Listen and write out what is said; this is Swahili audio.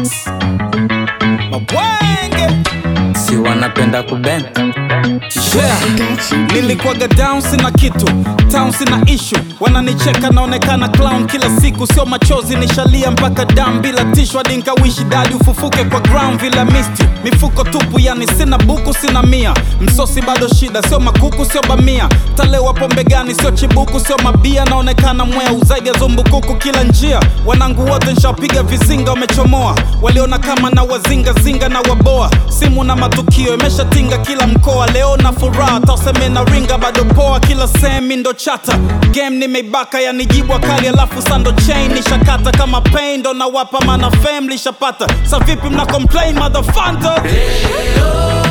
Mabwenge si wanapenda kubend. yeah. Nilikuwaga down sina kitu, town sina issue. Wananicheka naonekana clown kila siku. Sio machozi nishalia mpaka damu bila tishu. Hadi nikawishi dadi ufufuke kwa ground vila misti. Mifuko tupu yani sina buku sina mia. Msosi bado shida sio makuku sio bamia. Talewa pombe gani sio chibuku sio mabia. Naonekana mweu zaidi ya zumbukuku kila njia. Wanangu wote nshapiga vizinga wamechomoa. Waliona kama na wazinga zinga na waboa. Simu na matukio imeshatinga kila mkoa. Leo na furaha tauseme na ringa bado poa. Kila semi ndo chata game nimeibaka yani jibwa kali. Alafu sando chain nishakata kama pain. Ndo na wapa mana fame lishapata. Sa vipi mna complain motherfucker.